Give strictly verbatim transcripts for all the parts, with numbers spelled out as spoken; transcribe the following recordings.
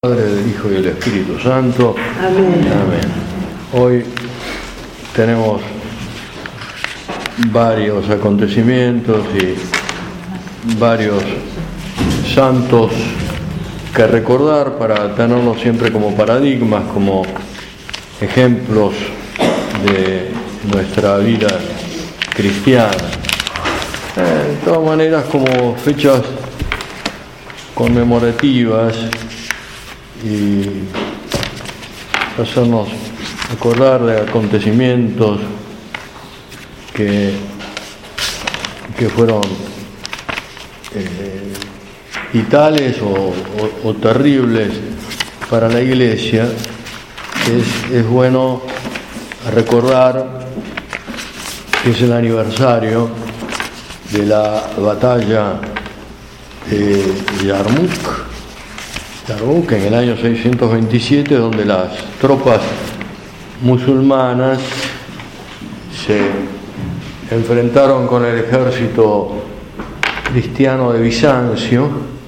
Padre, del Hijo y del Espíritu Santo. Amén. Amén. Hoy tenemos varios acontecimientos y varios santos que recordar para tenerlos siempre como paradigmas, como ejemplos de nuestra vida cristiana. Eh, de todas maneras, como fechas conmemorativas y hacernos acordar de acontecimientos que, que fueron eh, vitales o, o, o terribles para la Iglesia. Es, es bueno recordar que es el aniversario de la batalla de Yarmuk, Yarmuk en el año seiscientos veintisiete, donde las tropas musulmanas se enfrentaron con el ejército cristiano de Bizancio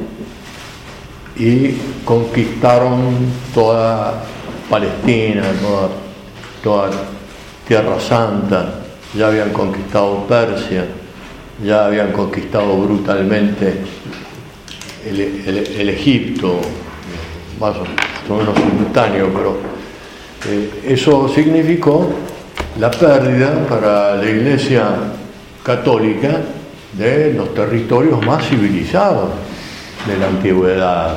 y conquistaron toda Palestina, toda, toda Tierra Santa. Ya habían conquistado Persia, ya habían conquistado brutalmente el, el, el Egipto, más o menos simultáneo, pero eh, eso significó la pérdida para la Iglesia católica de los territorios más civilizados de la antigüedad,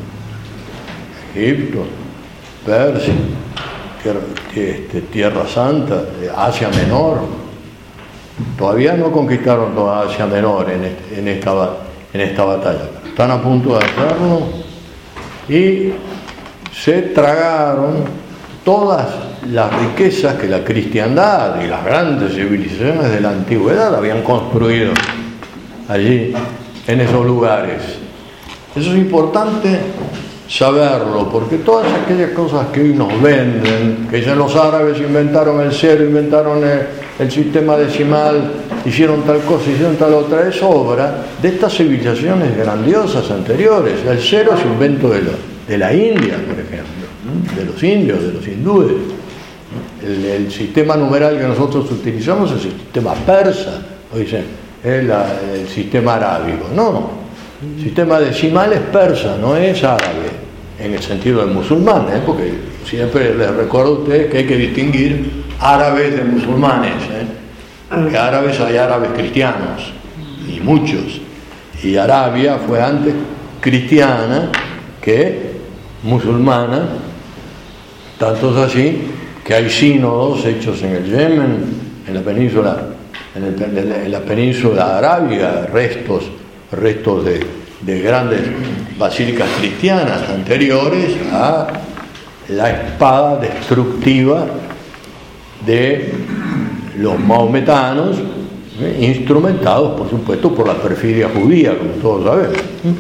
¿no? Egipto, Persia, tierra, este, Tierra Santa, Asia Menor. Todavía no conquistaron toda Asia Menor en, este, en, esta, en esta batalla. Están a punto de hacerlo y se tragaron todas las riquezas que la cristiandad y las grandes civilizaciones de la antigüedad habían construido allí, en esos lugares. Eso es importante saberlo, porque todas aquellas cosas que hoy nos venden, que dicen los árabes inventaron el cero, inventaron el, el sistema decimal, hicieron tal cosa, hicieron tal otra, es obra de estas civilizaciones grandiosas anteriores. El cero es invento de, lo, de la India, por ejemplo, de los indios, de los hindúes. El, el sistema numeral que nosotros utilizamos es el sistema persa, o dicen, es la, el sistema arábigo. No, el sistema decimal es persa, no es árabe, en el sentido de musulmán, ¿eh? Porque siempre les recuerdo a ustedes que hay que distinguir árabes de musulmanes, ¿eh? Porque árabes hay árabes cristianos, y muchos, y Arabia fue antes cristiana que musulmana, tanto es así que hay sínodos hechos en el Yemen, en la península, en, el, en la península arábiga, restos, restos de, de grandes basílicas cristianas anteriores a la espada destructiva de los maometanos, ¿eh? Instrumentados, por supuesto, por la perfidia judía, como todos sabemos.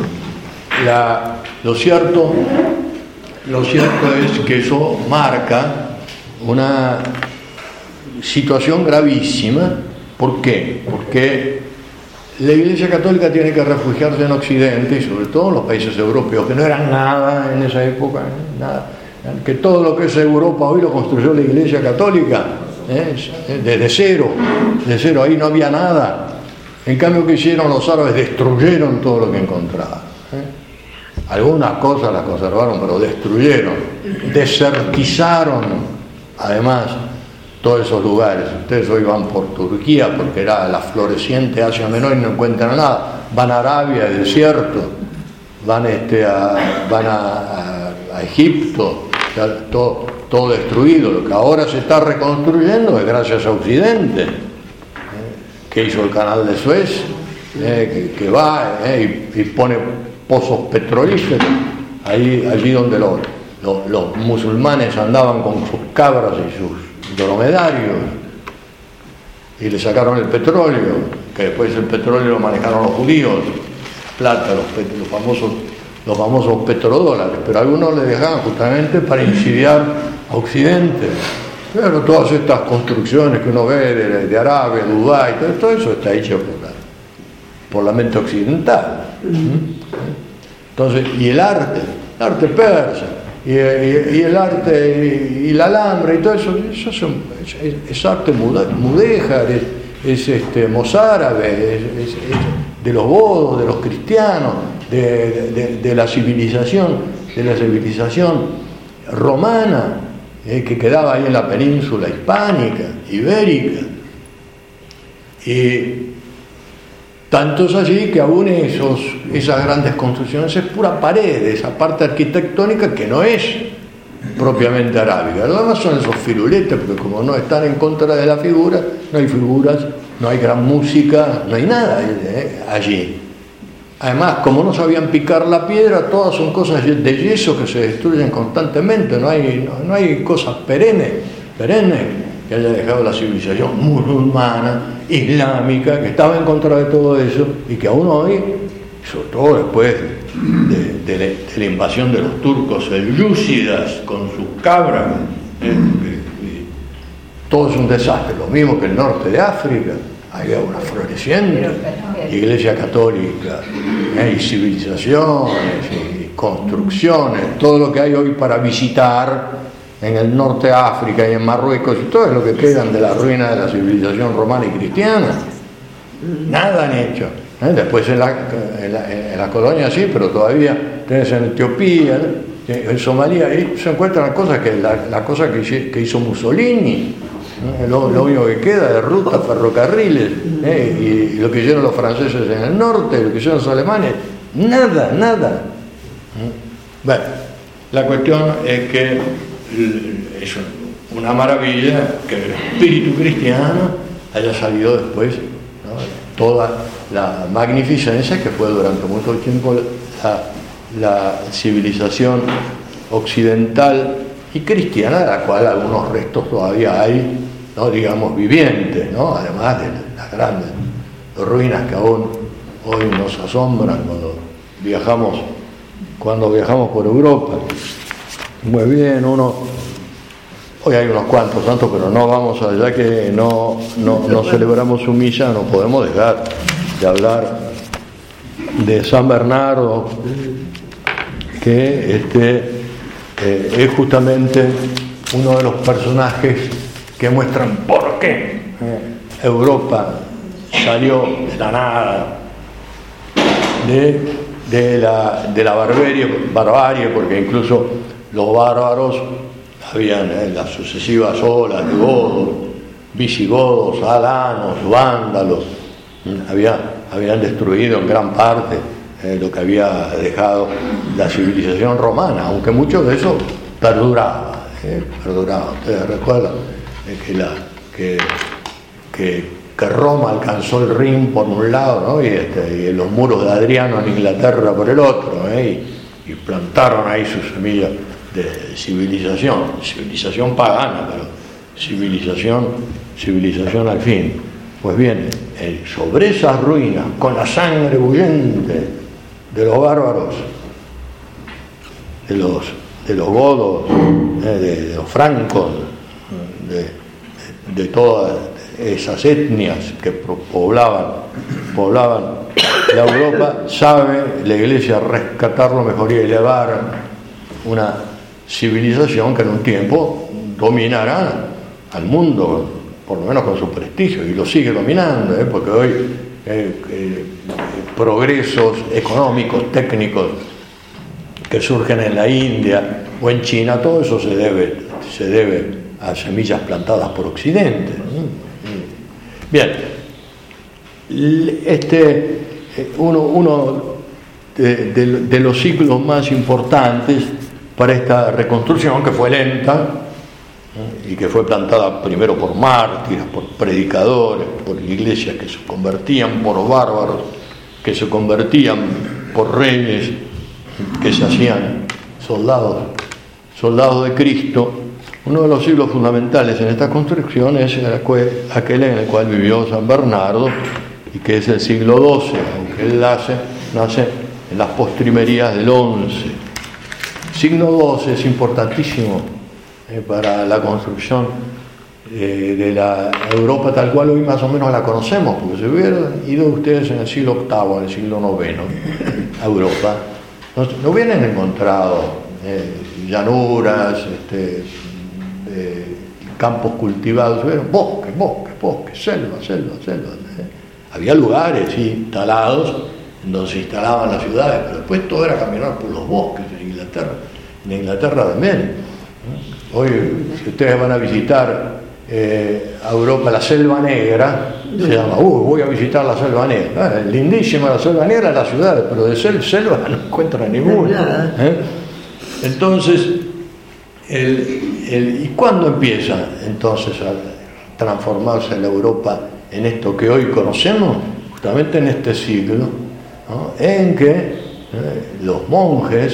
La, lo cierto, lo cierto es que eso marca una situación gravísima. ¿Por qué? Porque la Iglesia Católica tiene que refugiarse en Occidente y sobre todo en los países europeos, que no eran nada en esa época, ¿eh? Nada. Que todo lo que es Europa hoy lo construyó la Iglesia Católica, ¿eh? Desde cero, de cero, ahí no había nada. En cambio, ¿qué hicieron los árabes? Destruyeron todo lo que encontraban, ¿eh? Algunas cosas las conservaron, pero destruyeron, desertizaron, además, todos esos lugares. Ustedes hoy van por Turquía, porque era la floreciente Asia Menor y no encuentran nada. Van a Arabia, el desierto, van, este, a, van a, a, a Egipto, todo, todo destruido. Lo que ahora se está reconstruyendo es gracias a Occidente, ¿eh? Que hizo el canal de Suez, ¿eh? que, que va ¿eh? y, y pone pozos petrolíferos ahí, allí donde los, los, los musulmanes andaban con sus cabras y sus dromedarios y le sacaron el petróleo, que después el petróleo lo manejaron los judíos, plata, los, los famosos los famosos petrodólares, pero algunos le dejaban justamente para insidiar a Occidente. Pero todas estas construcciones que uno ve de, de Arabia, Dubái, todo, todo eso está hecho por la, por la mente occidental. Entonces, y el arte, el arte persa, y, y, y el arte, y, y el alambre, y todo eso, eso es, un, es, es arte mudéjar, es, es este, mozárabe, es, es, es de los godos, de los cristianos, de, de, de la civilización, de la civilización romana, eh, que quedaba ahí en la península hispánica, ibérica. Y tanto es así que aún esos, esas grandes construcciones es pura pared, esa parte arquitectónica que no es propiamente arábiga. Lo demás son esos firuletes, porque como no están en contra de la figura, no hay figuras, no hay gran música, no hay nada eh, allí. Además, como no sabían picar la piedra, todas son cosas de yeso que se destruyen constantemente, no hay, no, no hay cosas perennes, perennes que haya dejado la civilización musulmana, islámica, que estaba en contra de todo eso y que aún hoy, sobre todo después de, de, de la invasión de los turcos selyúcidas con sus cabras, eh, todo es un desastre, lo mismo que el norte de África. Había una floreciente iglesia católica, eh, y civilizaciones y construcciones, todo lo que hay hoy para visitar en el norte de África y en Marruecos, y todo es lo que quedan de la ruina de la civilización romana y cristiana. Nada han hecho. ¿eh? Después en la, en, la, en la colonia sí, pero todavía tenés en Etiopía, en Somalia, ahí se encuentran cosas que la, la cosa que, que hizo Mussolini. Lo, lo único que queda de rutas, ferrocarriles, ¿eh? y, y lo que hicieron los franceses en el norte, lo que hicieron los alemanes, nada, nada. Bueno, la cuestión es que es una maravilla que el espíritu cristiano haya salido después, ¿no? Toda la magnificencia que fue durante mucho tiempo la, la civilización occidental y cristiana, de la cual algunos restos todavía hay, ¿no? digamos, vivientes, ¿no? Además de las grandes ruinas que aún hoy nos asombran cuando viajamos, cuando viajamos por Europa. Muy bien, uno, hoy hay unos cuantos santos, pero no vamos allá, que no, no, no celebramos su misa, no podemos dejar de hablar de San Bernardo, que este, eh, es justamente uno de los personajes que muestran por qué Europa salió de la nada, de, de, la, de la barbarie, barbarie, porque incluso los bárbaros habían eh, las sucesivas olas de godos, visigodos, alanos, vándalos, había, habían destruido en gran parte eh, lo que había dejado la civilización romana, aunque mucho de eso perduraba, eh, perduraba. Ustedes recuerdan eh, que, la, que, que, que Roma alcanzó el Rin por un lado, ¿no? y, este, y los muros de Adriano en Inglaterra por el otro, ¿eh? y, y plantaron ahí sus semillas de civilización, civilización pagana, pero civilización, civilización al fin. Pues bien, eh, sobre esas ruinas, con la sangre bullente de los bárbaros, de los, de los godos, eh, de, de los francos, de, de, de todas esas etnias que poblaban, poblaban la Europa, sabe la Iglesia rescatarlo mejor y elevar una civilización que en un tiempo dominará al mundo, por lo menos con su prestigio, y lo sigue dominando, ¿eh? porque hoy eh, eh, progresos económicos, técnicos que surgen en la India o en China, todo eso se debe, se debe a semillas plantadas por Occidente. Bien, este, uno, uno de, de, de los ciclos más importantes para esta reconstrucción, que fue lenta y que fue plantada primero por mártires, por predicadores, por iglesias que se convertían, por bárbaros que se convertían, por reyes que se hacían soldados, soldados de Cristo. Uno de los siglos fundamentales en esta construcción es aquel en el cual vivió San Bernardo, y que es el siglo doce, aunque él nace, nace en las postrimerías del once. Siglo doce es importantísimo eh, para la construcción eh, de la Europa tal cual hoy más o menos la conocemos, porque si hubieran ido ustedes en el siglo octavo, en el siglo noveno, a Europa, no, no hubieran encontrado eh, llanuras, este, eh, campos cultivados, hubieran bosques, bosques, bosques, selva, selva, selva. ¿eh? Había lugares, sí, talados, en donde se instalaban las ciudades, pero después todo era caminar por los bosques en Inglaterra. En Inglaterra también. Hoy, si ustedes van a visitar eh, a Europa, la Selva Negra, se llama, uh, voy a visitar la Selva Negra. Ah, lindísima la Selva Negra en la ciudad, pero de sel, selva no encuentra ninguna. ¿eh? Entonces, el, el, ¿y cuándo empieza entonces a transformarse la Europa en esto que hoy conocemos? Justamente en este siglo, ¿no? En que eh, los monjes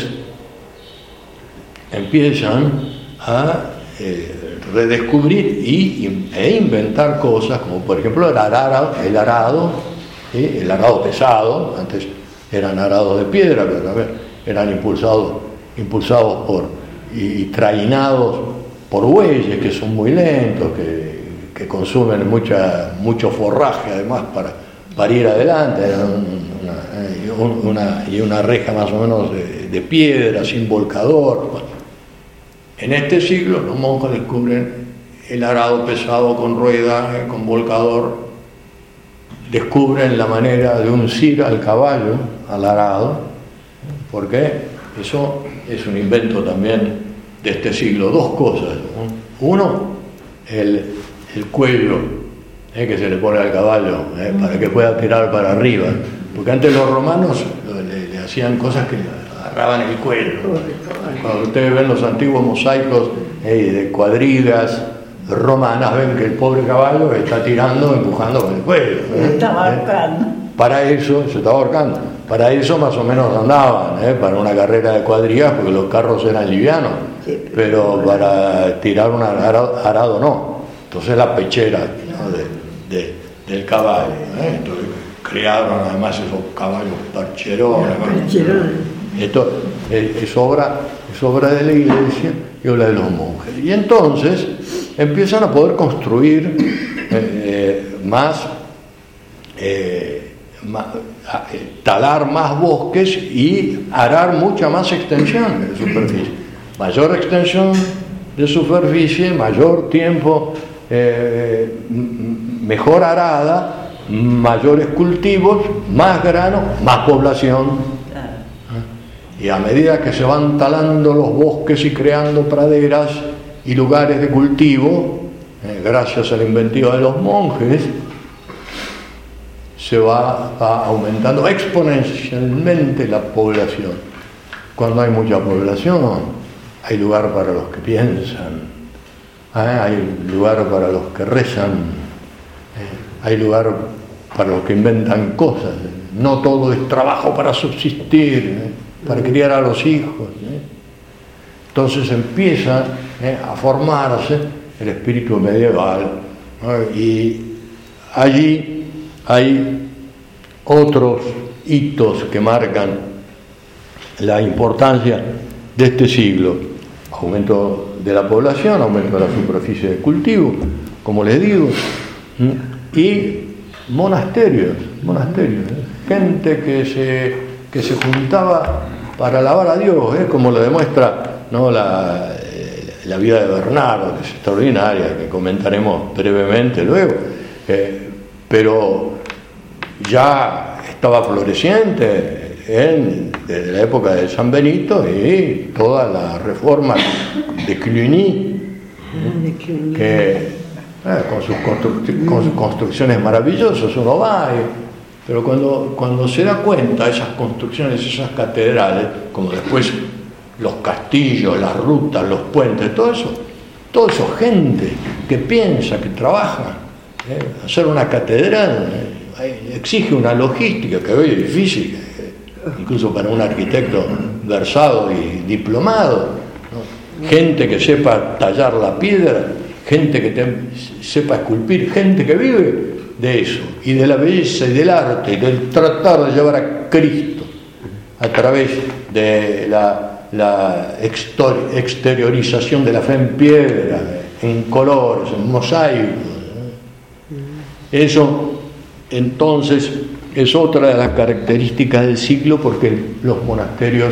empiezan a eh, redescubrir y, e inventar cosas, como por ejemplo el arado, el arado, ¿sí? el arado pesado. Antes eran arados de piedra, pero también eran impulsados, impulsados por y, y trainados por bueyes que son muy lentos, que, que consumen mucha, mucho forraje además para, para ir adelante. Era una, una, una, y una reja más o menos de, de piedra, sin volcador. Bueno, en este siglo los monjes descubren el arado pesado con rueda, con volcador, descubren la manera de uncir al caballo, al arado, porque eso es un invento también de este siglo. Dos cosas, ¿no? Uno, el, el cuello eh, que se le pone al caballo eh, para que pueda tirar para arriba, porque antes los romanos le, le hacían cosas que agarraban el cuello. Cuando ustedes ven los antiguos mosaicos eh, de cuadrigas romanas, ven que el pobre caballo está tirando, empujando con el cuello. Se estaba ahorcando. Eh. Para eso, se estaba ahorcando. Para eso más o menos andaban, eh, para una carrera de cuadrigas, porque los carros eran livianos, sí, pero para tirar un arado, arado no. Entonces la pechera, ¿no? de, de, del caballo. Eh. Entonces crearon además esos caballos percherones. Esto es, es, obra, es obra de la Iglesia y obra de los monjes. Y entonces empiezan a poder construir eh, más, eh, más a, eh, talar más bosques y arar mucha más extensión de superficie. Mayor extensión de superficie, mayor tiempo, eh, mejor arada, mayores cultivos, más grano, más población. Y a medida que se van talando los bosques y creando praderas y lugares de cultivo, eh, gracias a la inventiva de los monjes, se va, va aumentando exponencialmente la población. Cuando hay mucha población, hay lugar para los que piensan, ¿eh? Hay lugar para los que rezan, ¿eh? Hay lugar para los que inventan cosas. No todo es trabajo para subsistir, ¿eh? Para criar a los hijos. ¿eh? Entonces empieza ¿eh? a formarse el espíritu medieval, ¿no? Y allí hay otros hitos que marcan la importancia de este siglo: aumento de la población, aumento de la superficie de cultivo, como les digo, ¿eh? y monasterios, monasterios, ¿eh? gente que se, que se juntaba para alabar a Dios, ¿eh? como lo demuestra, ¿no? la, la vida de Bernardo, que es extraordinaria, que comentaremos brevemente luego, eh, pero ya estaba floreciente en, desde la época de San Benito y toda la reforma de Cluny, ¿eh? que eh, con, sus construc- con sus construcciones maravillosas uno va y, pero cuando, cuando se da cuenta esas construcciones, esas catedrales, como después los castillos, las rutas, los puentes, todo eso, todo eso, gente que piensa, que trabaja, ¿eh? hacer una catedral eh, exige una logística que hoy es difícil, eh, incluso para un arquitecto versado y diplomado, ¿no? Gente que sepa tallar la piedra, gente que te, sepa esculpir, gente que vive de eso, y de la belleza y del arte, y del tratar de llevar a Cristo a través de la, la extor- exteriorización de la fe en piedra, en colores, en mosaicos. Eso entonces es otra de las características del siglo, porque los monasterios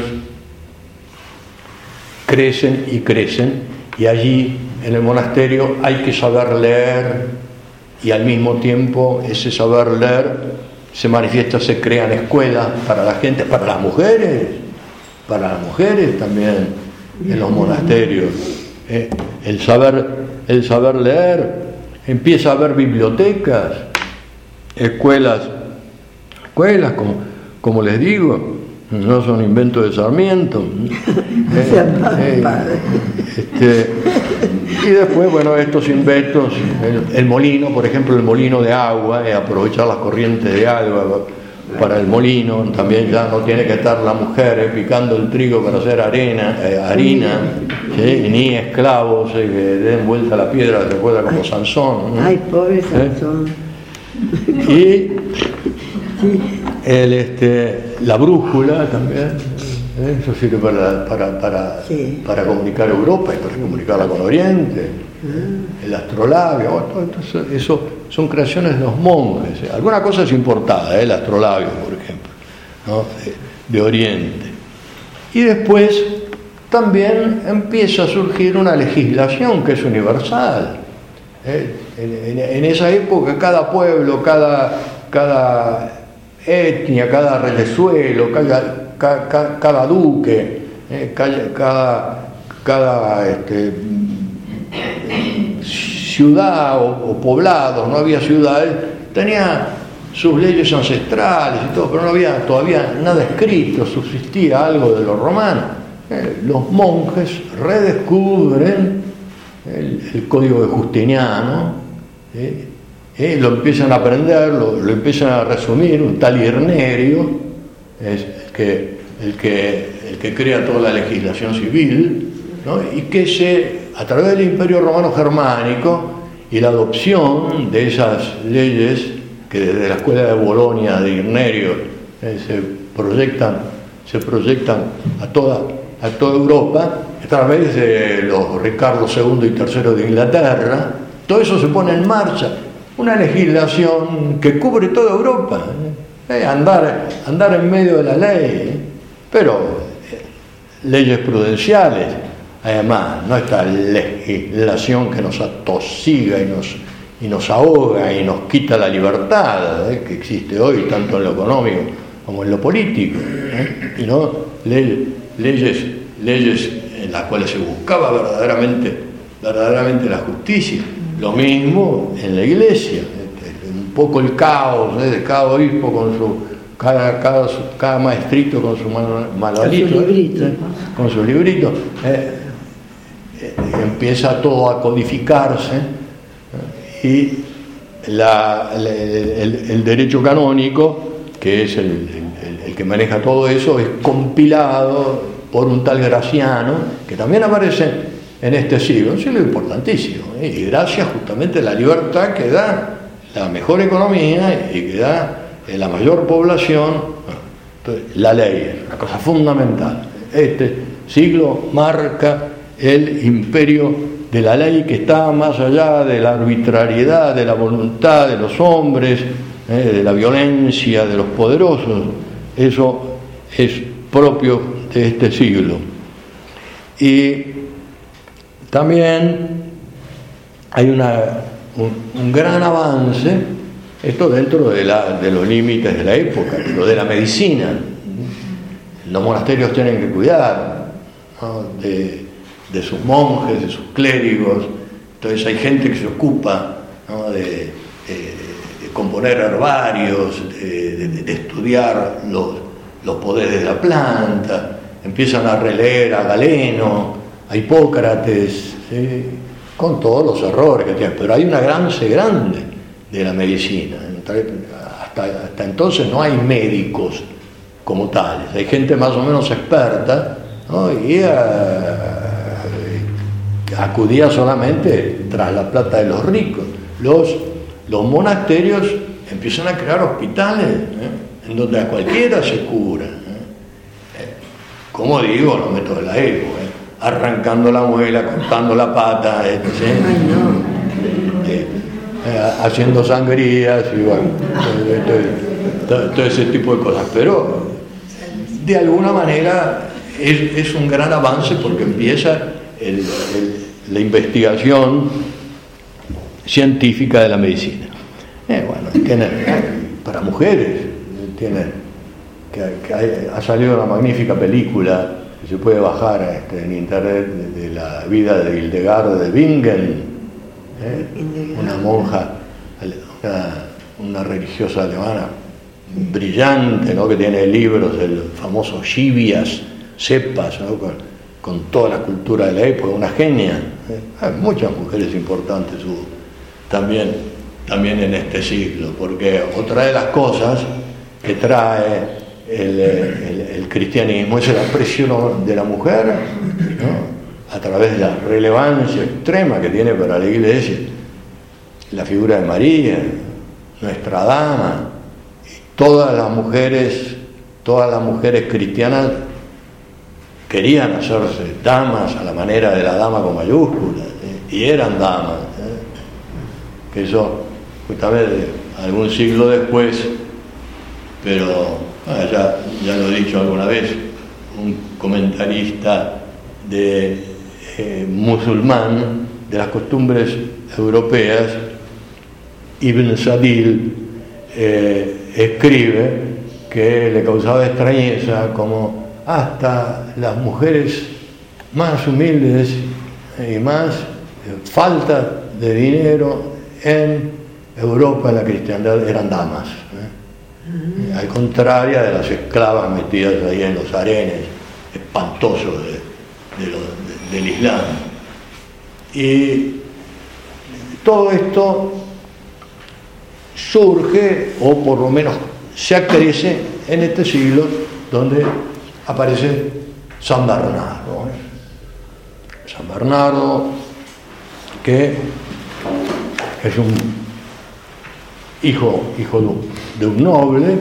crecen y crecen, y allí en el monasterio hay que saber leer, y al mismo tiempo ese saber leer se manifiesta, se crean escuelas para la gente, para las mujeres, para las mujeres también en los monasterios. Eh, el saber, el saber leer, empieza a haber bibliotecas, escuelas, escuelas como, como les digo, no son inventos de Sarmiento. eh, eh, este, y después, bueno, estos inventos, el, el molino, por ejemplo, el molino de agua, eh, aprovechar las corrientes de agua para el molino, también ya no tiene que estar la mujer eh, picando el trigo para hacer arena, eh, harina, ¿sí? Ni esclavos eh, que den vuelta a la piedra, se acuerda como Sansón, ¿no? Ay, pobre Sansón. ¿Eh? Y el, este, la brújula también, ¿eh? Eso sirve para, para, para, sí. para comunicar Europa y para comunicarla con Oriente. Ah. El astrolabio, bueno, todo eso son creaciones de los monjes. ¿eh? Alguna cosa es importada, ¿eh? El astrolabio, por ejemplo, ¿no? de, de Oriente. Y después también empieza a surgir una legislación que es universal. ¿eh? En, en, en esa época cada pueblo, cada, cada etnia, cada reyesuelo, cada, cada, cada duque, eh, cada, cada, cada este, ciudad o, o poblado, no había ciudades, tenía sus leyes ancestrales y todo, pero no había todavía nada escrito, subsistía algo de los romanos. Eh, los monjes redescubren el, el código de Justiniano, eh, eh, lo empiezan a aprender, lo, lo empiezan a resumir. Un tal Irnerio es el que, el que, el que crea toda la legislación civil, ¿no? Y que se, a través del Imperio Romano Germánico y la adopción de esas leyes que desde la escuela de Bolonia de Irnerio eh, se proyectan, se proyectan a toda, a toda Europa, a través de los Ricardo segundo y tercero de Inglaterra, todo eso se pone en marcha, una legislación que cubre toda Europa, eh, andar, andar en medio de la ley, eh, pero eh, leyes prudenciales. Además, no esta legislación que nos atosiga y nos, y nos ahoga y nos quita la libertad ¿eh? que existe hoy, tanto en lo económico como en lo político, ¿eh? sino ley, leyes, leyes en las cuales se buscaba verdaderamente, verdaderamente la justicia. Lo mismo en la iglesia, ¿eh? un poco el caos, ¿eh? de cada obispo con su... Cada, cada, cada maestrito con su manualito, con su librito, ¿eh? con su librito eh, eh, empieza todo a codificarse eh, y la, la, el, el derecho canónico, que es el, el, el que maneja todo eso, es compilado por un tal Graciano, que también aparece en este siglo, un siglo importantísimo, ¿eh? y gracias justamente a la libertad que da la mejor economía y que da la mayor población, entonces, la ley es una cosa fundamental. Este siglo marca el imperio de la ley, que está más allá de la arbitrariedad, de la voluntad de los hombres, eh, de la violencia de los poderosos. Eso es propio de este siglo. Y también hay una, un, un gran avance. Esto dentro de, la, de los límites de la época, lo de la medicina. Los monasterios tienen que cuidar, ¿no? de, de sus monjes, de sus clérigos. Entonces hay gente que se ocupa, ¿no? de, de, de componer herbarios, de, de, de estudiar los, los poderes de la planta. Empiezan a releer a Galeno, a Hipócrates, ¿sí? con todos los errores que tienen. Pero hay un avance grande de la medicina. Hasta, hasta entonces no hay médicos como tales, hay gente más o menos experta, ¿no? y uh, acudía solamente tras la plata de los ricos. Los, los monasterios empiezan a crear hospitales ¿eh? en donde a cualquiera se cura. ¿eh? Eh, como digo, los métodos de la época, ¿eh? arrancando la muela, cortando la pata, ¿eh? ¿sí? Ay, no. Eh, haciendo sangrías y bueno, todo, todo ese tipo de cosas, pero de alguna manera es, es un gran avance porque empieza el, el, la investigación científica de la medicina. Eh, bueno, tiene, para mujeres, tiene, que, que hay, ha salido una magnífica película que se puede bajar este, en internet de, de la vida de Hildegard de Bingen, eh, una monja, una, una religiosa alemana brillante, ¿no? Que tiene libros del famoso Chivias, Cepas, ¿no? con, con toda la cultura de la época, una genia. ¿eh? Hay muchas mujeres importantes hubo también, también en este siglo, porque otra de las cosas que trae el, el, el cristianismo es el aprecio de la mujer, ¿no? A través de la relevancia extrema que tiene para la Iglesia la figura de María, nuestra dama. Todas las mujeres, todas las mujeres cristianas querían hacerse damas a la manera de la dama con mayúsculas, ¿eh? Y eran damas. ¿eh? Que eso, justamente, algún siglo después, pero ah, ya, ya lo he dicho alguna vez, un comentarista de eh, musulmán de las costumbres europeas, Ibn Sadil, eh, escribe que le causaba extrañeza como hasta las mujeres más humildes y más falta de dinero en Europa, en la cristiandad, eran damas, ¿eh? Al contrario de las esclavas metidas ahí en los harenes espantosos de, de lo, de, del Islam. Y todo esto surge, o por lo menos se acrece en este siglo, donde aparece San Bernardo. ¿eh? San Bernardo, que es un hijo, hijo de un noble,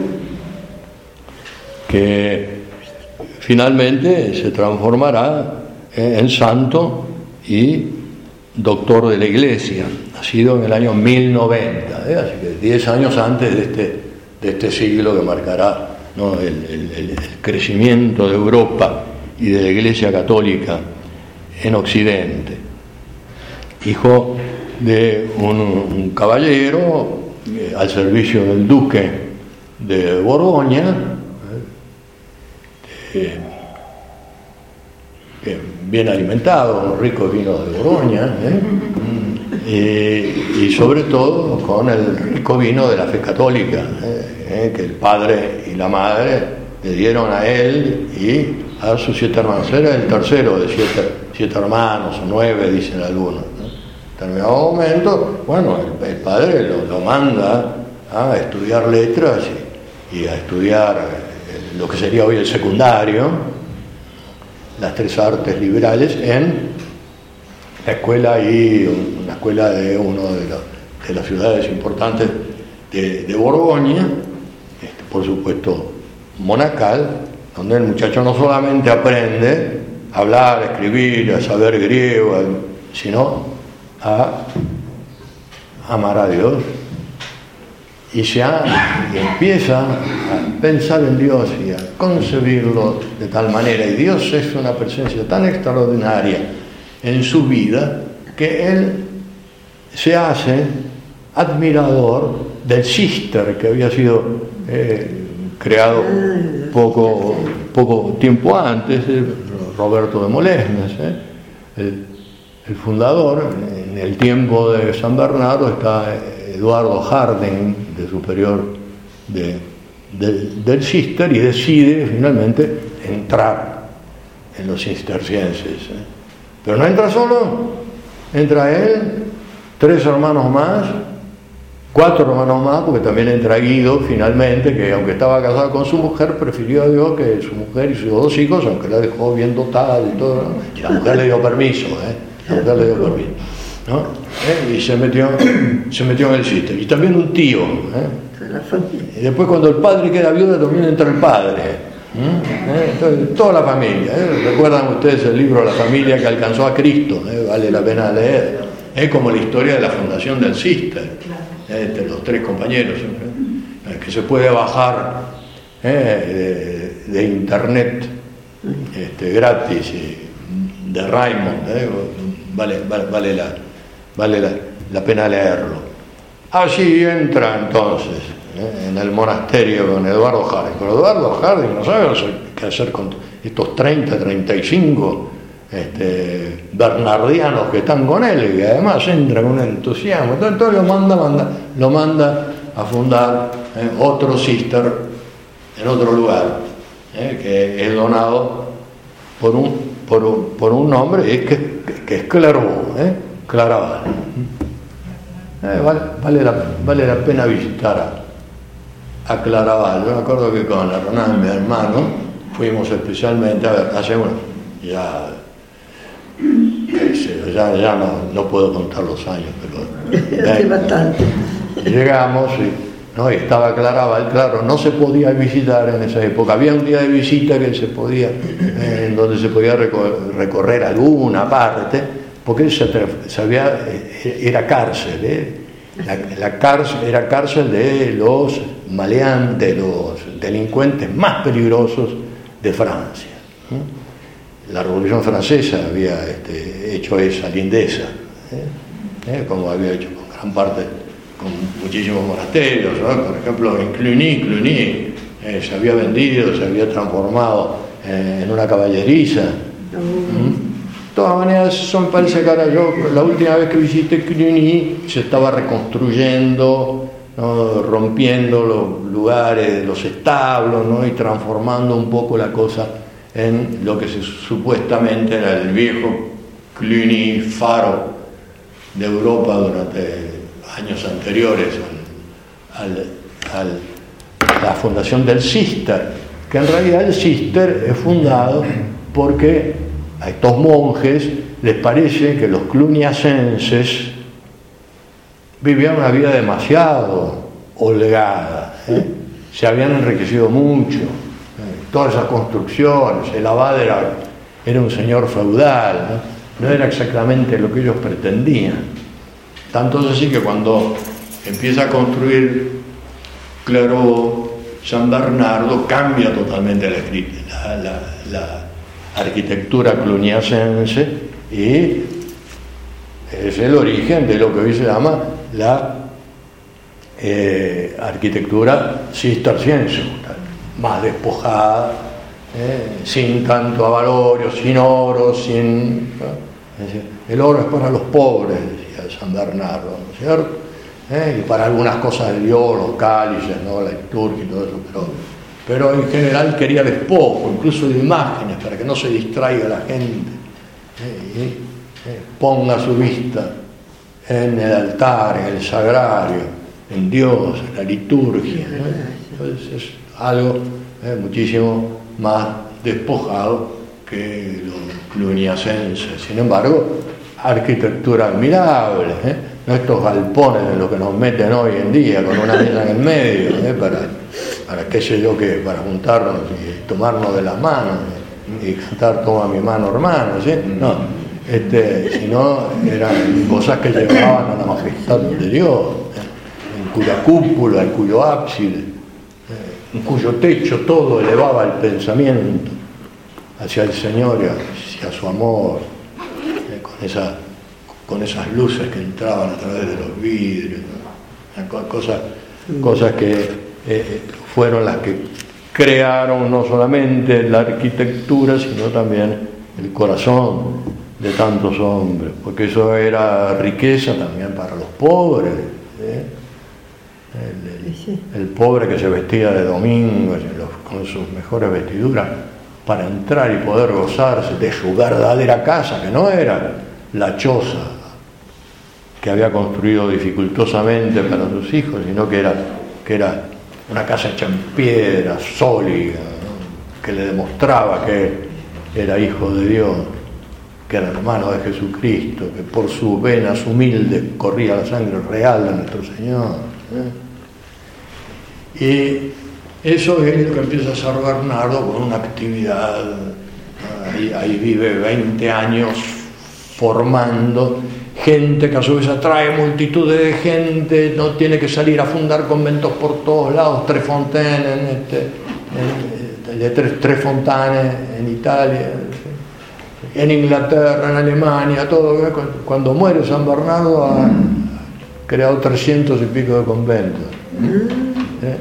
que finalmente se transformará en santo y doctor de la Iglesia, nacido en el año mil noventa, ¿eh? Así que diez años antes de este, de este siglo que marcará, ¿no? el, el, el crecimiento de Europa y de la Iglesia Católica en Occidente. Hijo de un, un caballero eh, al servicio del duque de Borgoña, eh, eh, bien alimentado, rico vino de Borgoña, ¿eh? y, y sobre todo con el rico vino de la fe católica, ¿eh? Eh, que el padre y la madre le dieron a él y a sus siete hermanos. Era el tercero de siete, siete hermanos, o nueve, dicen algunos, ¿no? En determinado momento, bueno, el, el padre lo, lo manda a estudiar letras y, y a estudiar eh, lo que sería hoy el secundario, las tres artes liberales, en la escuela y una escuela de una de, la, de las ciudades importantes de, de Borgoña, este, por supuesto monacal, donde el muchacho no solamente aprende a hablar, a escribir, a saber griego, sino a amar a Dios, y se ha, y empieza a pensar en Dios y a concebirlo de tal manera, y Dios es una presencia tan extraordinaria en su vida que él se hace admirador del cister que había sido eh, creado poco, poco tiempo antes, eh, Roberto de Molesmes, eh, el, el fundador. En el tiempo de San Bernardo está Eduardo Harding, de superior de, de, del cister, y decide finalmente entrar en los cistercienses. ¿eh? Pero no entra solo, entra él, tres hermanos más, cuatro hermanos más, porque también entra Guido finalmente, que aunque estaba casado con su mujer, prefirió a Dios que su mujer y sus dos hijos, aunque la dejó bien dotada y todo, ¿no? Y la mujer le dio permiso, ¿eh? La mujer le dio permiso, ¿no? ¿Eh? Y se metió, se metió en el cister. Y también un tío, ¿eh? Y después cuando el padre queda viudo también entra el padre, ¿eh? Entonces, toda la familia, ¿eh? ¿Recuerdan ustedes el libro La familia que alcanzó a Cristo? ¿eh? Vale la pena leer. Es como la historia de la fundación del cister, ¿eh? De los tres compañeros, ¿eh? que se puede bajar eh, de, de internet este, gratis, de Raymond, eh, vale, vale, vale, la, vale la, la pena leerlo. Allí entra entonces eh, en el monasterio con Eduardo Harding. Pero Eduardo Harding no sabe qué hacer con estos treinta, treinta y cinco este, bernardianos que están con él, y que además entra con un entusiasmo. Entonces, entonces lo manda, manda, lo manda a fundar eh, otro cister en otro lugar, eh, que es donado por un, por un, por un hombre que, que, que es Clairvaux, eh, Claraval. Eh, vale, vale, la, vale la pena visitar a, a Claraval. Yo me acuerdo que con Hernán, mi hermano, fuimos especialmente, a ver, hace uno, ya, ya, ya no, no puedo contar los años, pero hace bastante. Llegamos y, ¿no? y estaba Claraval, claro, no se podía visitar en esa época. Había un día de visita que se podía, eh, en donde se podía recorrer, recorrer alguna parte, porque se, se había, era cárcel, ¿eh? la, la cárcel, era cárcel de los maleantes, los delincuentes más peligrosos de Francia. ¿eh? La Revolución Francesa había este, hecho esa lindeza, ¿eh? ¿Eh? como había hecho con gran parte, con muchísimos monasterios, ¿no? Por ejemplo en Cluny, Cluny eh, se había vendido, se había transformado eh, en una caballeriza. ¿Mm? De todas maneras, eso me parece que ahora yo, la última vez que visité Cluny, se estaba reconstruyendo, ¿no? rompiendo los lugares, los establos, ¿no? y transformando un poco la cosa en lo que se, supuestamente era el viejo Cluny, faro de Europa durante años anteriores al, al, al, a la fundación del Cister, que en realidad el Cister es fundado porque a estos monjes les parece que los cluniacenses vivían una vida demasiado holgada, ¿eh? se habían enriquecido mucho, ¿eh? todas esas construcciones, el abad era, era un señor feudal, ¿no? no era exactamente lo que ellos pretendían. Tanto es así que cuando empieza a construir Clairvaux, San Bernardo, cambia totalmente la, la, la arquitectura cluniacense y es el origen de lo que hoy se llama la eh, arquitectura cisterciense, más despojada, eh, sin tanto avalorio, sin oro, sin... ¿no? Es decir, el oro es para los pobres, decía San Bernardo, ¿no es cierto? ¿Eh? Y para algunas cosas del oro, los cálices, ¿no? la liturgia y todo eso, pero... pero en general quería despojo, incluso de imágenes, para que no se distraiga la gente, eh, y eh, ponga su vista en el altar, en el sagrario, en Dios, en la liturgia. ¿no? Entonces es algo eh, muchísimo más despojado que los cluniacenses. Sin embargo, arquitectura admirable, ¿eh? no estos galpones en los que nos meten hoy en día, con una mesa en el medio, ¿eh? para... para qué sé yo qué, para juntarnos y tomarnos de las manos y cantar toma mi mano hermano, ¿sí? No, este, sino eran cosas que llevaban a la majestad de Dios, ¿eh? en cuya cúpula, en cuyo ábside, ¿eh? en cuyo techo todo elevaba el pensamiento hacia el Señor y hacia su amor, ¿eh? con, esa, con esas luces que entraban a través de los vidrios, ¿no? cosas, cosas que Eh, fueron las que crearon no solamente la arquitectura, sino también el corazón de tantos hombres, porque eso era riqueza también para los pobres, ¿eh? el, el, el pobre que se vestía de domingo con sus mejores vestiduras para entrar y poder gozarse de su verdadera casa, que no era la choza que había construido dificultosamente para sus hijos, sino que era, que era una casa hecha en piedra, sólida, ¿no? que le demostraba que era hijo de Dios, que era hermano de Jesucristo, que por sus venas humildes corría la sangre real de nuestro Señor. ¿eh? Y eso es lo que empieza a hacer Bernardo con una actividad, ahí, ahí vive veinte años formando gente que a su vez atrae multitudes de gente, no tiene que salir a fundar conventos por todos lados, Tre Fontane, este, en, de Tres, Tres Fontane en Italia, en Inglaterra, en Alemania, todo. Cuando muere San Bernardo ha creado trescientos y pico de conventos. ¿Eh?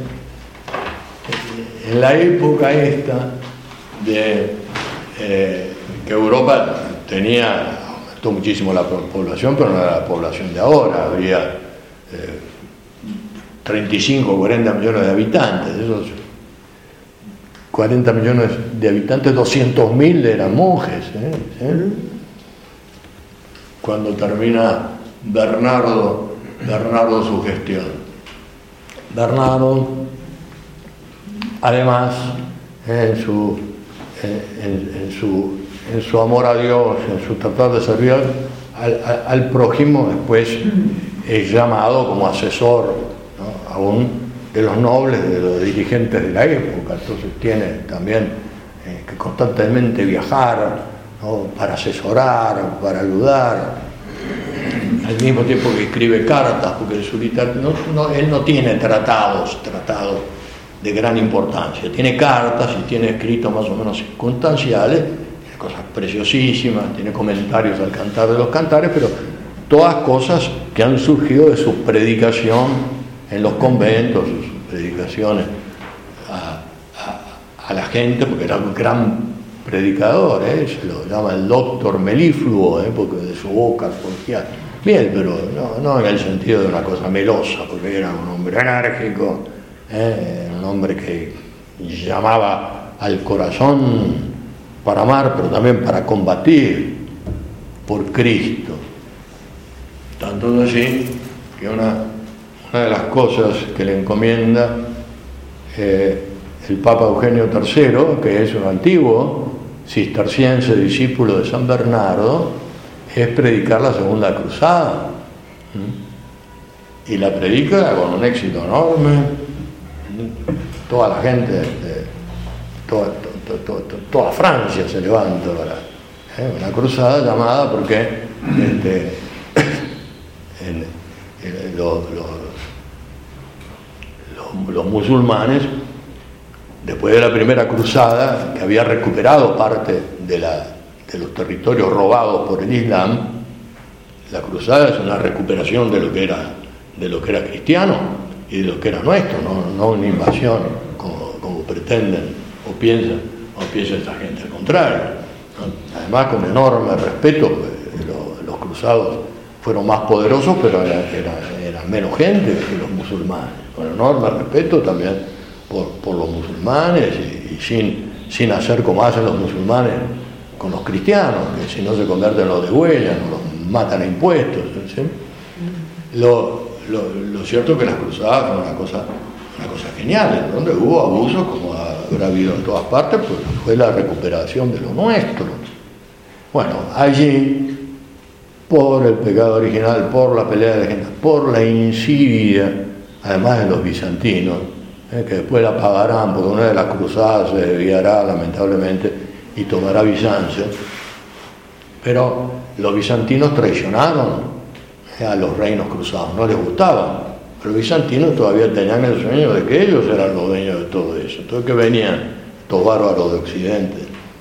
En la época esta de eh, que Europa tenía, aumentó muchísimo la población, pero no era la población de ahora, había eh, treinta y cinco o cuarenta millones de habitantes. De esos cuarenta millones de habitantes, doscientos mil eran monjes. ¿eh? ¿Sí? Cuando termina Bernardo, Bernardo su gestión. Bernardo, además, en su, en, en, su, en su amor a Dios, en su tratar de servir al, al, al prójimo, después es llamado como asesor, ¿no?, aún de los nobles, de los dirigentes de la época. Entonces tiene también eh, que constantemente viajar, ¿no?, para asesorar, para ayudar, al mismo tiempo que escribe cartas, porque en su literatura no, no, él no tiene tratados, tratados de gran importancia, tiene cartas y tiene escritos más o menos circunstanciales, tiene cosas preciosísimas, tiene comentarios al Cantar de los Cantares, pero todas cosas que han surgido de su predicación en los conventos, sus predicaciones a, a, a la gente, porque era un gran predicador, ¿eh? Se lo llama el doctor melifluo, ¿eh? Porque de su boca surgía miel, pero no, no en el sentido de una cosa melosa, porque era un hombre enérgico, ¿eh? Un hombre que llamaba al corazón para amar, pero también para combatir por Cristo. Tanto es así que una, una de las cosas que le encomienda eh, el Papa Eugenio tercero, que es un antiguo cisterciense discípulo de San Bernardo, es predicar la Segunda Cruzada. Y la predica con un éxito enorme. Toda la gente, de, toda, to, to, to, toda Francia se levanta para ¿eh? una cruzada llamada porque este, en, en, los, los, los, los musulmanes, después de la primera cruzada, que había recuperado parte de, la, de los territorios robados por el Islam, la cruzada es una recuperación de lo que era, de lo que era cristiano y de lo que era nuestro, no, no una invasión como, como pretenden o piensan, o piensa esta gente, al contrario, ¿no? Además con enorme respeto, pues, los, los cruzados fueron más poderosos, pero eran era, era menos gente que los musulmanes, con enorme respeto también por, por los musulmanes y, y sin, sin hacer como hacen los musulmanes con los cristianos, que si no se convierten los degüellan, los matan a impuestos, ¿sí? Lo, Lo, lo cierto es que las cruzadas fueron una cosa, una cosa genial, donde hubo abusos, como habrá habido en todas partes, pues fue la recuperación de lo nuestro. Bueno, allí, por el pecado original, por la pelea de gente, por la insidia, además de los bizantinos, eh, que después la pagarán, porque una de las cruzadas se desviará lamentablemente y tomará Bizancio, pero los bizantinos traicionaron a los reinos cruzados, no les gustaban, pero los bizantinos todavía tenían el sueño de que ellos eran los dueños de todo eso. Entonces que venían estos bárbaros de Occidente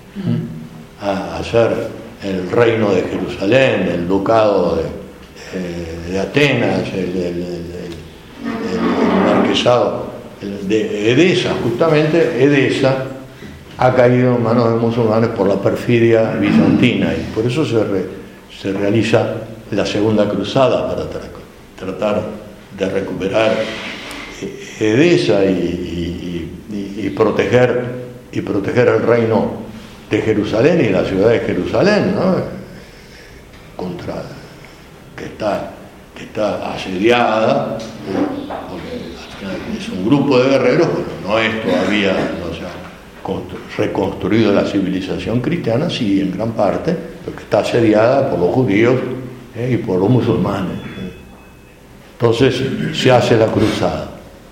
a hacer el reino de Jerusalén, el ducado de, eh, de Atenas, el, el, el, el, el marquesado de Edesa. Justamente Edesa ha caído en manos de musulmanes por la perfidia bizantina, y por eso se, re, se realiza la Segunda Cruzada, para tra tratar de recuperar Edesa y, y, y, y, proteger, y proteger el reino de Jerusalén y la ciudad de Jerusalén, ¿no? Contra, que está, que está asediada, porque es un grupo de guerreros, pero no es todavía, no se ha reconstruido la civilización cristiana, sí, en gran parte, pero que está asediada por los judíos ¿eh? y por los musulmanes. Entonces se hace la cruzada.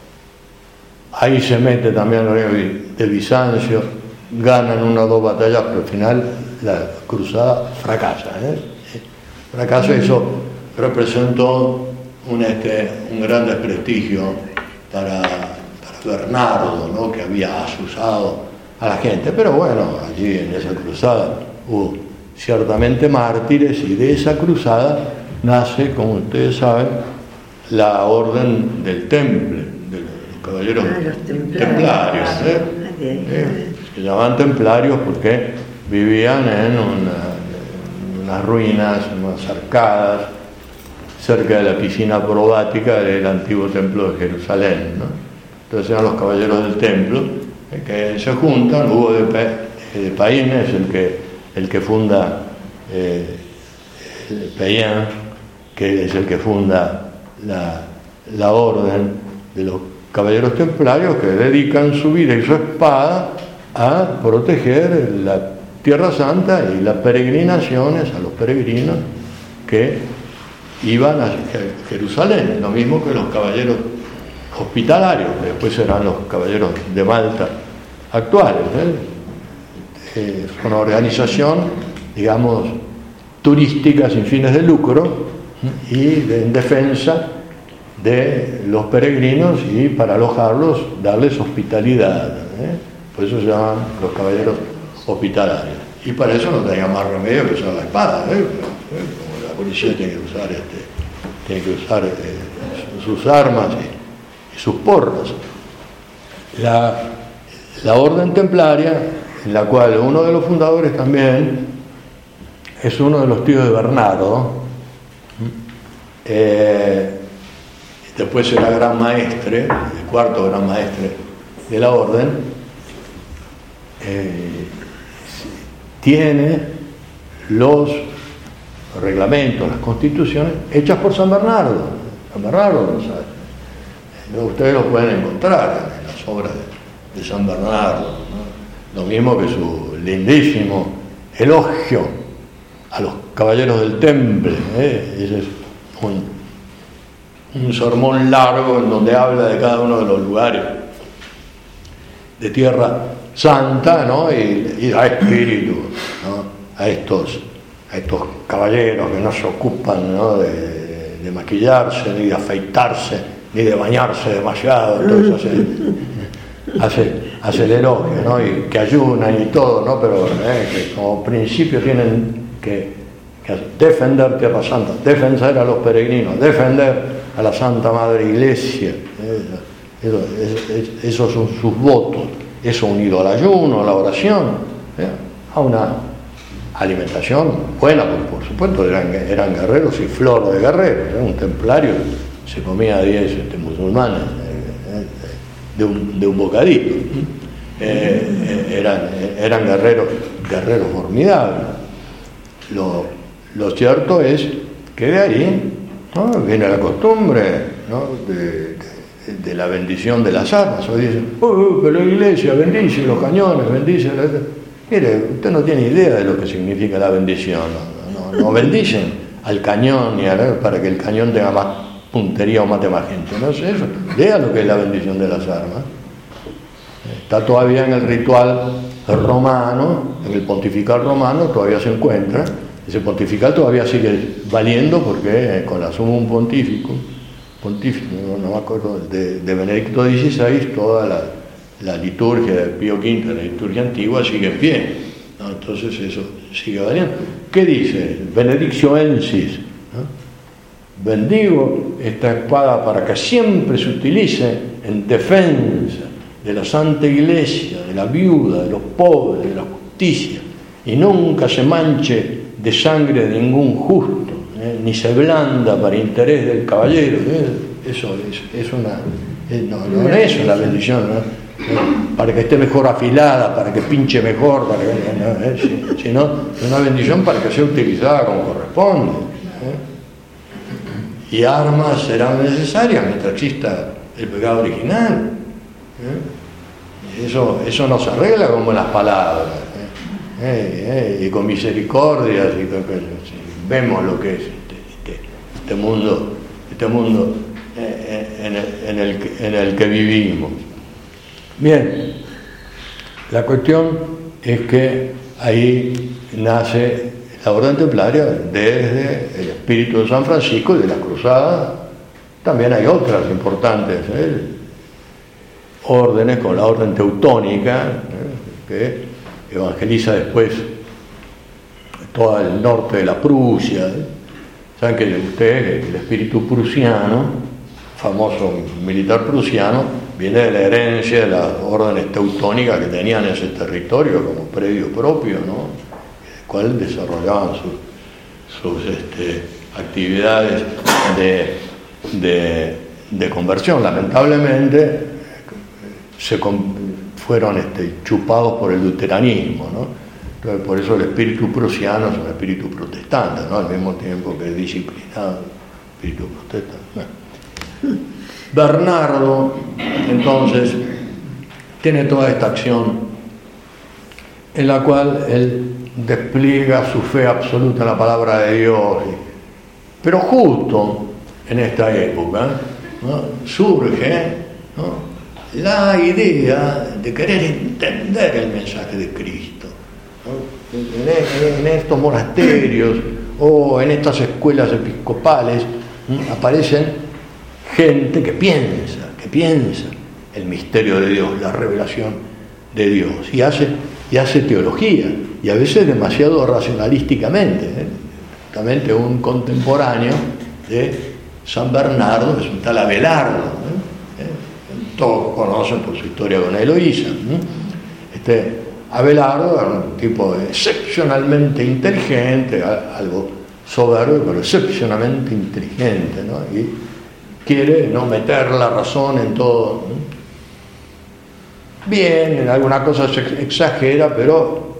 Ahí se mete también el reino de Bizancio, ganan una o dos batallas, pero al final la cruzada fracasa. ¿eh? Fracasa, eso representó un, este, un gran desprestigio para, para Bernardo, ¿no? Que había asusado a la gente. Pero bueno, allí en esa cruzada hubo ciertamente mártires, y de esa cruzada nace, como ustedes saben, la Orden del Temple, de los caballeros ah, los templarios, templarios, ¿eh? ¿Eh? Se llamaban templarios porque vivían en, una, en unas ruinas, en unas arcadas, cerca de la piscina probática del antiguo templo de Jerusalén, ¿no? Entonces eran los caballeros del templo eh, que se juntan. Hugo de, Pe, de Paín es el que, el que funda eh, Payen, que es el que funda la, la orden de los caballeros templarios, que dedican su vida y su espada a proteger la Tierra Santa y las peregrinaciones a los peregrinos que iban a Jerusalén, lo mismo que los caballeros hospitalarios, que después serán los caballeros de Malta actuales, ¿eh? Eh, es una organización, digamos, turística sin fines de lucro y de, en defensa de los peregrinos, y para alojarlos darles hospitalidad, ¿eh? Por eso se llaman los caballeros hospitalarios, y para eso no tenía más remedio que usar la espada, ¿eh? Como la policía tiene que usar, este, tiene que usar eh, sus armas y, y sus porras. La, la orden templaria, en la cual uno de los fundadores también es uno de los tíos de Bernardo, eh, después será gran maestre, el cuarto gran maestre de la orden, eh, tiene los reglamentos, las constituciones hechas por San Bernardo. San Bernardo lo sabe. Ustedes lo pueden encontrar en las obras de, de San Bernardo, ¿no? Lo mismo que su lindísimo elogio a los caballeros del Temple, ¿eh? Ese es un, un sermón largo en donde habla de cada uno de los lugares de Tierra Santa, ¿no? y, y da espíritu, ¿no? a estos a estos caballeros que no se ocupan, ¿no? de, de, de maquillarse, ni de afeitarse, ni de bañarse demasiado. Entonces hace, hace, hace el elogio, ¿no? Y que ayunan y todo, ¿no? Pero eh, que como principio tienen que, que defender Tierra Santa, defender a los peregrinos, defender a la Santa Madre Iglesia. Eh, eso, eso, esos son sus votos. Eso unido al ayuno, a la oración, ¿eh? a una alimentación buena, porque por supuesto eran, eran guerreros y flor de guerreros, ¿eh? Un templario se comía a diez este, musulmanes eh, de, un, de un bocadito, eh, eran, eran guerreros, guerreros formidables. Lo, lo cierto es que de ahí, ¿no? viene la costumbre, ¿no? de, de de la bendición de las armas. Hoy dicen, oh, que la iglesia bendice los cañones, bendice la... Mire, usted no tiene idea de lo que significa la bendición. No, no, no bendicen al cañón ni a la... para que el cañón tenga más puntería o mate más gente. No sé eso. Vea lo que es la bendición de las armas. Está todavía en el ritual romano, en el pontifical romano todavía se encuentra. Ese pontifical todavía sigue valiendo porque con la sumum pontificum pontífice, no, no me acuerdo, de, de Benedicto dieciséis, toda la, la liturgia de Pío quinto, la liturgia antigua, sigue en pie, ¿no? Entonces eso sigue valiendo. ¿Qué dice? Benedictio ensis, ¿no? Bendigo esta espada para que siempre se utilice en defensa de la Santa Iglesia, de la viuda, de los pobres, de la justicia, y nunca se manche de sangre de ningún justo, ¿eh? ni se blanda para interés del caballero. ¿eh? Eso es, es una eh, no, no es una bendición, ¿no? ¿Eh? Para que esté mejor afilada, para que pinche mejor, para que, ¿no? ¿Eh? Si, sino es una bendición para que sea utilizada como corresponde, ¿eh? Y armas serán necesarias mientras exista el pecado original, ¿eh? Eso, eso no se arregla con buenas palabras, ¿eh? Eh, eh, y con misericordias y con, sí, vemos lo que es este, este, este mundo, este mundo eh, en, el, en, el, en el que vivimos. Bien, la cuestión es que ahí nace la orden templaria desde el espíritu de San Francisco y de las cruzadas. También hay otras importantes ¿eh? órdenes, con la orden teutónica, ¿eh? que evangeliza después todo el norte de la Prusia. ¿eh? Saben que ustedes, el espíritu prusiano, famoso militar prusiano, viene de la herencia de las órdenes teutónicas que tenían ese territorio como predio propio, ¿no? El cual desarrollaban sus, sus este, actividades de, de, de conversión. Lamentablemente se fueron este, chupados por el luteranismo, ¿no? Entonces, por eso el espíritu prusiano es un espíritu protestante, ¿no? Al mismo tiempo que es disciplinado, espíritu protestante. Bueno. Bernardo, entonces, tiene toda esta acción en la cual él despliega su fe absoluta en la palabra de Dios, pero justo en esta época, ¿no? surge, ¿no? la idea de querer entender el mensaje de Cristo, ¿no? en, en estos monasterios o en estas escuelas episcopales ¿no? aparecen gente que piensa, que piensa el misterio de Dios, la revelación de Dios, y hace, y hace teología, y a veces demasiado racionalísticamente. ¿eh? Justamente un contemporáneo de San Bernardo es un tal Abelardo, ¿eh? ¿Eh? Todos conocen por su historia con Eloísa. ¿eh? Este Abelardo era un tipo excepcionalmente inteligente, algo soberbio, pero excepcionalmente inteligente, ¿no? Y quiere no meter la razón en todo. Bien, en alguna cosa se exagera, pero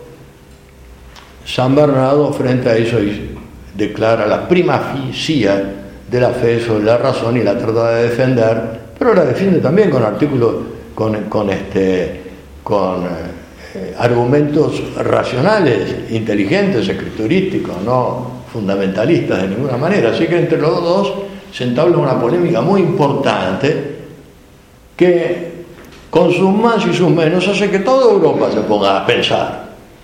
San Bernardo frente a eso declara la primacía de la fe sobre la razón y la trata de defender, pero la defiende también con artículos, con, con, este, con eh, argumentos racionales, inteligentes, escriturísticos, no fundamentalistas de ninguna manera. Así que entre los dos se entabla una polémica muy importante que con sus más y sus menos hace que toda Europa se ponga a pensar.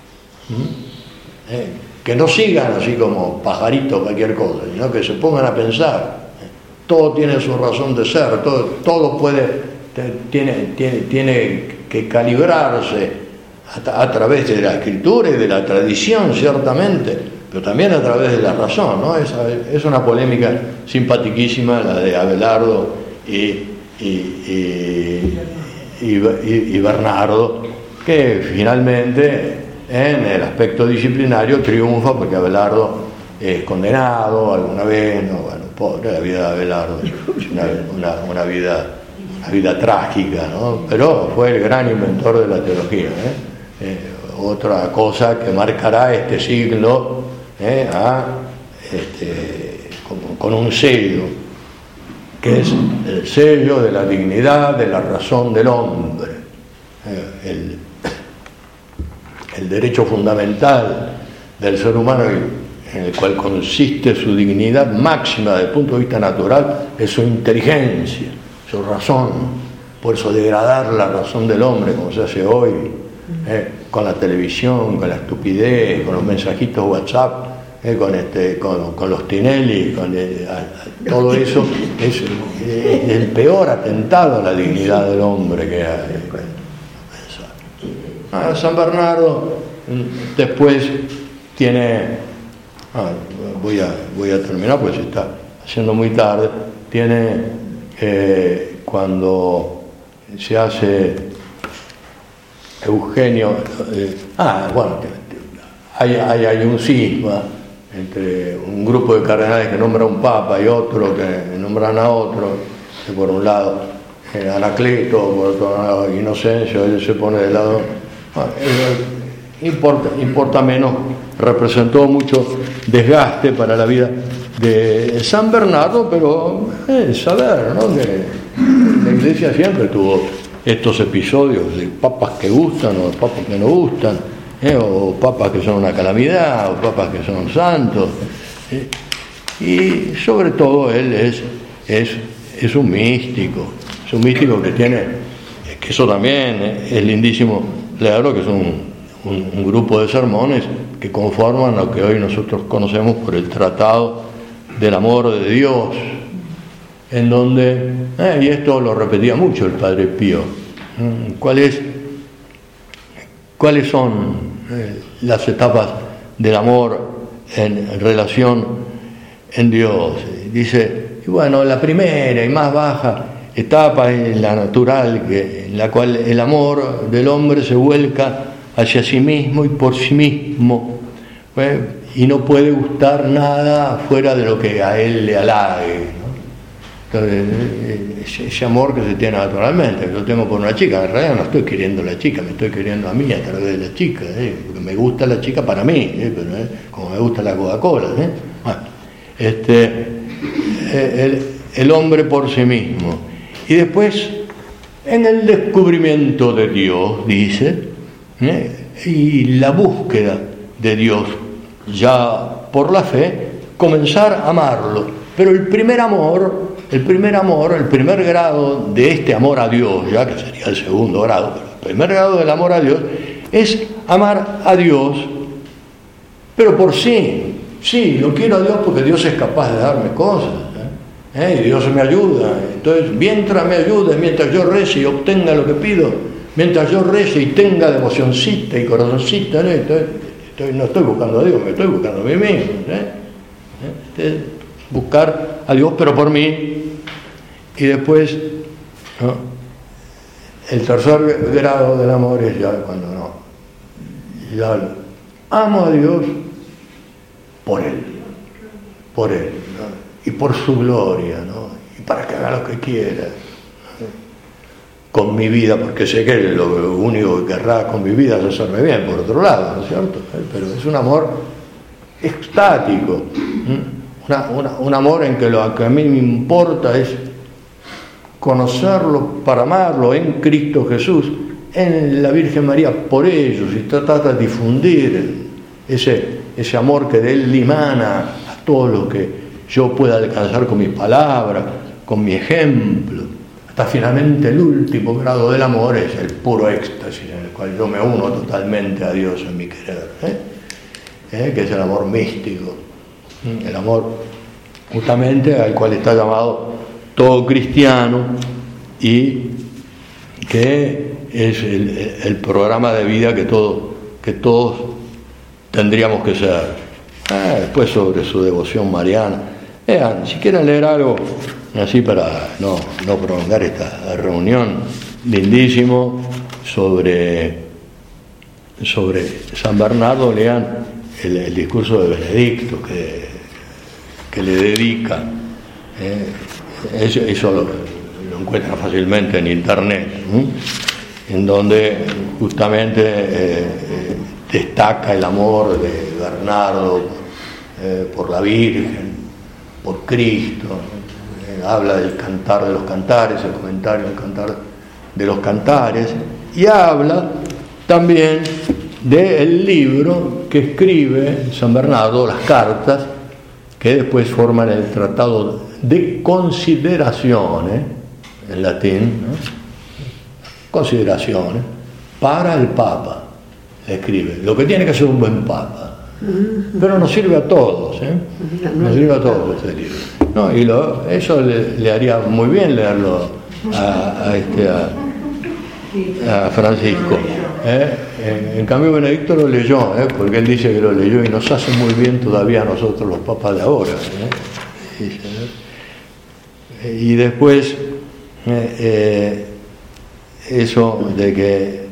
¿Mm? ¿Eh? Que no sigan así como pajaritos cualquier cosa, sino que se pongan a pensar. ¿Eh? Todo tiene su razón de ser, todo, todo puede, te, tiene, tiene, tiene que calibrarse a, a través de la escritura y de la tradición, ciertamente, pero también a través de la razón, ¿no? Es, es una polémica simpaticísima la de Abelardo y, y, y, y, y, y Bernardo, que finalmente en el aspecto disciplinario triunfa porque Abelardo es condenado alguna vez, ¿no? Bueno, pobre la vida de Abelardo, una, una, una, vida, una vida trágica, ¿no? Pero fue el gran inventor de la teología, ¿eh? Eh, otra cosa que marcará este siglo Eh, a, este, con, con un sello que es el sello de la dignidad, de la razón del hombre, eh, el, el derecho fundamental del ser humano en el cual consiste su dignidad máxima desde el punto de vista natural es su inteligencia, su razón. Por eso degradar la razón del hombre como se hace hoy, eh, con la televisión, con la estupidez, con los mensajitos WhatsApp, eh, con, este, con, con los Tinelli, con el, a, todo eso es, es el peor atentado a la dignidad del hombre que hay. Ah, San Bernardo después tiene, ah, voy, a, voy a terminar pues se está haciendo muy tarde, tiene eh, cuando se hace Eugenio, eh, ah, bueno, hay, hay, hay un cisma entre un grupo de cardenales que nombra a un papa y otro que nombran a otro, que por un lado eh, Anacleto, por otro lado Inocencio, él se pone de lado, bueno, eh, importa, importa menos, representó mucho desgaste para la vida de San Bernardo, pero eh, saber, ¿no? que la Iglesia siempre tuvo estos episodios de papas que gustan o de papas que no gustan, eh, o papas que son una calamidad, o papas que son santos, eh, y sobre todo él es, es, es un místico, es un místico que tiene, que eso también es lindísimo leerlo, que es un, un, un grupo de sermones que conforman lo que hoy nosotros conocemos por el Tratado del Amor de Dios, en donde, eh, y esto lo repetía mucho el Padre Pío, ¿cuál es, ¿cuáles son eh, las etapas del amor en relación en Dios? Dice, y bueno, la primera y más baja etapa es la natural, que, en la cual el amor del hombre se vuelca hacia sí mismo y por sí mismo, ¿eh? Y no puede gustar nada fuera de lo que a él le halague, ¿no? Entonces, ese amor que se tiene naturalmente, yo tengo por una chica, en realidad no estoy queriendo a la chica, me estoy queriendo a mí a través de la chica, ¿eh? Porque me gusta la chica para mí, ¿eh? Pero, ¿eh? Como me gusta la Coca-Cola, ¿eh? Bueno, este, el, el hombre por sí mismo. Y después, en el descubrimiento de Dios, dice, ¿eh? Y la búsqueda de Dios, ya por la fe, comenzar a amarlo. Pero el primer amor, el primer amor, el primer grado de este amor a Dios, ya que sería el segundo grado, pero el primer grado del amor a Dios, es amar a Dios, pero por sí. Sí, yo quiero a Dios porque Dios es capaz de darme cosas, ¿eh? ¿Eh? Y Dios me ayuda. Entonces, mientras me ayude, mientras yo rece y obtenga lo que pido, mientras yo rece y tenga devocioncita y corazoncita, ¿no? Entonces, estoy, no estoy buscando a Dios, me estoy buscando a mí mismo, ¿eh? Entonces, buscar a Dios, pero por mí. Y después, ¿no? El tercer grado del amor es ya cuando no, ya amo a Dios por Él, por Él, ¿no? Y por su gloria, ¿no? Y para que haga lo que quiera, ¿no? Con mi vida, porque sé que lo único que querrá con mi vida es hacerme bien, por otro lado, ¿no es cierto? Pero es un amor extático, una, una, un amor en que lo que a mí me importa es conocerlo para amarlo en Cristo Jesús, en la Virgen María por ellos, y tratar de difundir ese, ese amor que de Él dimana a todo lo que yo pueda alcanzar con mis palabras, con mi ejemplo, hasta finalmente el último grado del amor es el puro éxtasis, en el cual yo me uno totalmente a Dios en mi querer, ¿eh? ¿Eh? Que es el amor místico, el amor justamente al cual está llamado todo cristiano y que es el, el programa de vida que, todo, que todos tendríamos que ser. Ah, después sobre su devoción mariana. Vean, si quieren leer algo así para no, no prolongar esta reunión, lindísimo, sobre, sobre San Bernardo, lean el, el discurso de Benedicto que, que le dedica. Eh, eso eso lo, lo encuentran fácilmente en internet, ¿eh? En donde justamente eh, eh, destaca el amor de Bernardo eh, por la Virgen, por Cristo, eh, habla del cantar de los cantares, el comentario del cantar de los cantares, y habla también del libro que escribe San Bernardo, las cartas, que después forman el Tratado de Consideraciones, en latín, ¿no? Consideraciones para el Papa, escribe, lo que tiene que ser un buen Papa. Pero nos sirve a todos, ¿eh? Nos sirve a todos este libro. No, y lo, eso le, le haría muy bien leerlo a, a, este, a, a Francisco, ¿eh? En, en cambio Benedicto lo leyó, ¿eh? Porque él dice que lo leyó y nos hace muy bien todavía a nosotros los papas de ahora, ¿eh? Dice, ¿no? Y después eh, eh, eso de que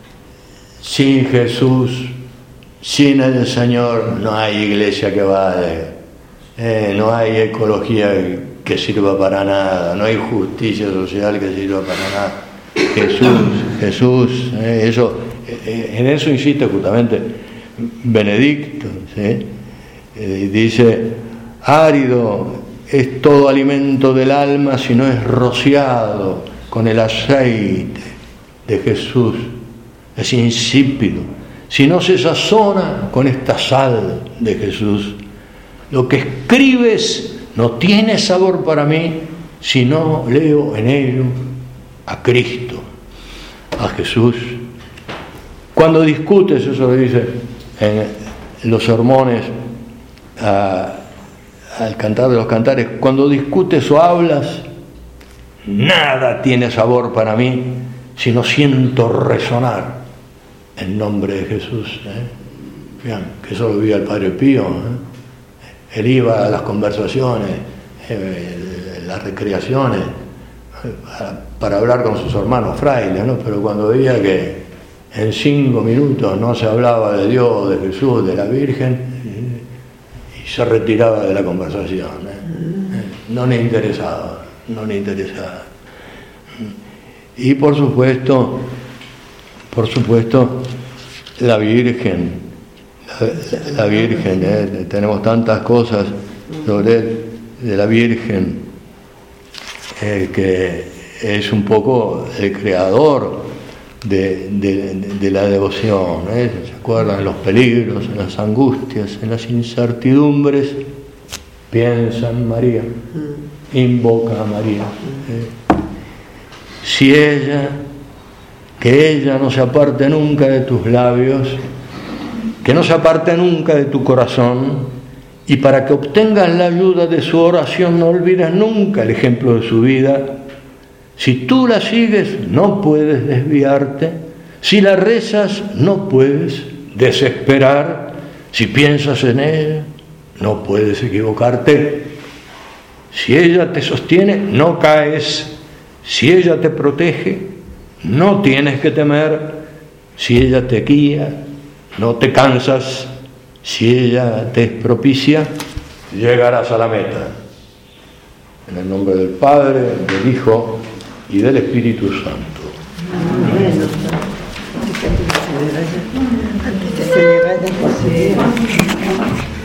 sin Jesús, sin el Señor, no hay iglesia que vale, eh, no hay ecología que sirva para nada, no hay justicia social que sirva para nada. Jesús, Jesús, eh, eso, eh, en eso insiste justamente Benedicto, ¿sí? Eh, dice, árido es todo alimento del alma si no es rociado con el aceite de Jesús, es insípido si no se sazona con esta sal de Jesús. Lo que escribes no tiene sabor para mí si no leo en ello a Cristo, a Jesús. Cuando discutes, eso lo dice en los sermones a, al Cantar de los Cantares, cuando discutes o hablas, nada tiene sabor para mí si no siento resonar en nombre de Jesús. ¿eh? Vean, que eso lo vivía el Padre Pío. ¿eh? Él iba a las conversaciones, eh, las recreaciones, eh, para, para hablar con sus hermanos frailes, ¿no? Pero cuando veía que en cinco minutos no se hablaba de Dios, de Jesús, de la Virgen, eh, y se retiraba de la conversación. ¿eh? No le interesaba, no le interesaba. Y por supuesto, por supuesto, la Virgen, la, la Virgen, ¿eh? Tenemos tantas cosas sobre él, de la Virgen, eh, que es un poco el creador de, de, de la devoción. ¿eh? ¿Se acuerdan? En los peligros, en las angustias, en las incertidumbres, piensa en María, invoca a María. ¿eh? Si ella, que ella no se aparte nunca de tus labios, que no se aparte nunca de tu corazón, y para que obtengas la ayuda de su oración no olvides nunca el ejemplo de su vida. Si tú la sigues, no puedes desviarte. Si la rezas, no puedes desesperar. Si piensas en ella, no puedes equivocarte. Si ella te sostiene, no caes. Si ella te protege, no tienes que temer. Si ella te guía, no te cansas. Si ella te es propicia, llegarás a la meta. En el nombre del Padre, del Hijo y del Espíritu Santo. Amén. Antes que se me vaya, antes que se me vaya,